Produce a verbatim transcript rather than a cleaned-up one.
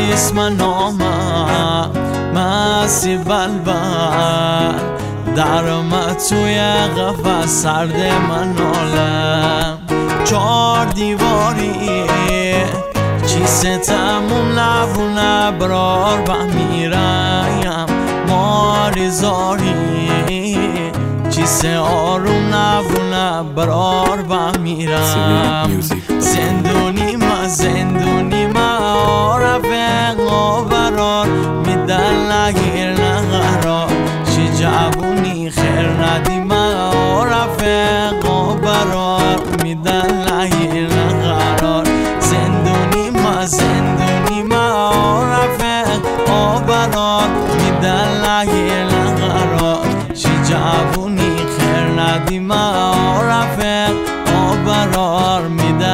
اسم نامم مسی بلبل در اومد توی قفس سرد من نالم چار دیواری چیست تموم نبونه برار بمیرم ماری زاری چیست آروم نبونه برار بمیرم زندونی ما زندونی ما رفق و برار میدن نگیر نقرار چی جوونی خیر ندی ما رفق و برار میدن نگیر نقرار زندونی ما زندونی ما رفق و برار میدن نگیر نقرار چی جوونی خیر ندی ما رفق و برار میدن